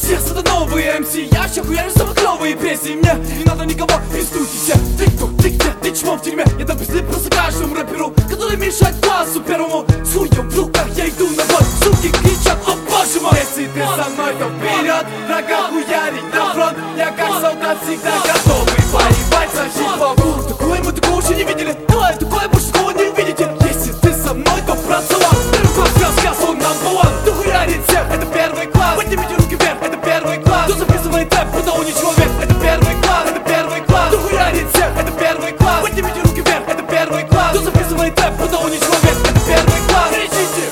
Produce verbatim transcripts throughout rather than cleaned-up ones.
Всех это новые эм си. Я еще хуярю самые клевые песни. Мне не надо никого из студии. Ты кто, ты где, ты чмо в тюрьме? Я дам пизды просто каждому рэперу, который мешает классу первому. С хуем в руках я иду на бой. Суки кричат, о боже мой. Если ты со мной, то вперед. Врага хуярить на фронт. Я как солдат всегда готовый воевать за хип-хоп. Такое мы такого еще не видели. Давай, такое больше такого не увидите. Если ты со мной, то братцелан. Первый класс, рассказ, он number one. Кто хуярит всех, это первый класс. Поднимите руки вверх, это первый класс. Кто записывает рэп, кто не человек, это первый класс, это первый класс. Кто хуярит всех, это первый класс. Поднимите руки вверх, это первый класс. Кто записывает рэп, кто не человек, это первый класс. Кричите!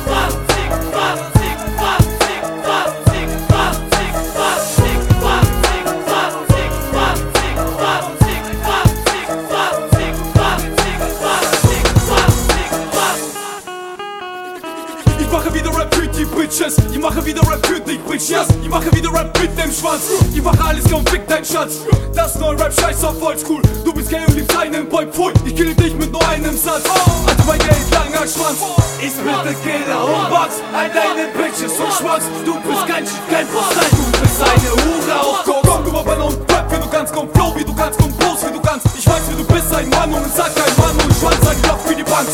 Ich mache wieder Rap für die Bitches. Ich mache wieder Rap für dich, Bitches. Ich mache wieder Rap mit dem Schwanz. Ich mache alles, komm, fick dein Schatz. Das neue Rap, scheiß auf Oldschool. Du bist gay und liebst einen Boy, pfui. Ich kill dich mit nur einem Satz. Alter, mein Geld, langer Schwanz. Ich bin der Killer und Box. All deine Bitches und Schwanz. Du bist kein Shit, kein Postlein. Du bist eine Hure auf Koks. Komm, du Rapper und Rap, wie du kannst. Komm, Flow, wie du kannst. Komm, Post, wie du kannst. Ich weiß, wie du bist, ein Mann und sag kein Mann. Und Schwanz, ein Loch für die Bank.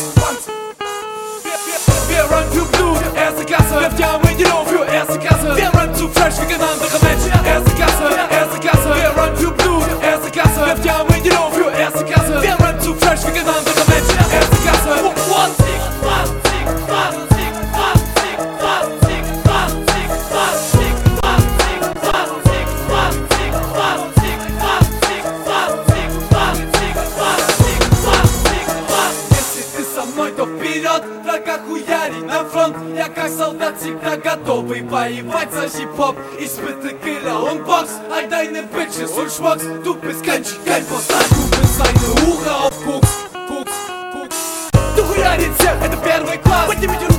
Wir run für Blut, erste Klasse. Werft die Arme in die Luft für erste Klasse. Wir run zu fresh wie kein anderer Mensch. Erste Klasse, erste Klasse. Wir run für Blut, erste Klasse. Werft die Arme in die Luft für erste Klasse. Wir run zu fresh wie kein anderer Mensch. Erste Klasse. One, six, one, six, one, six, one, six, one, six, one, six, one, six, one, six, one, six, one, six, one, six, one, six, one, six, one, six, one, six, one, six, one. Если ты со мной, то вперед. Врага хуярить на фронт. Я как солдат всегда готовый воевать за хип-хоп. Испытый Killer und Box. All deine Bitches und Schmucks. Du bist kein Shit, kein Postlein. Du bist eine Hure auf Koks. Koks, Koks. Du хуярить всех, это первый класс. Поднимите руки.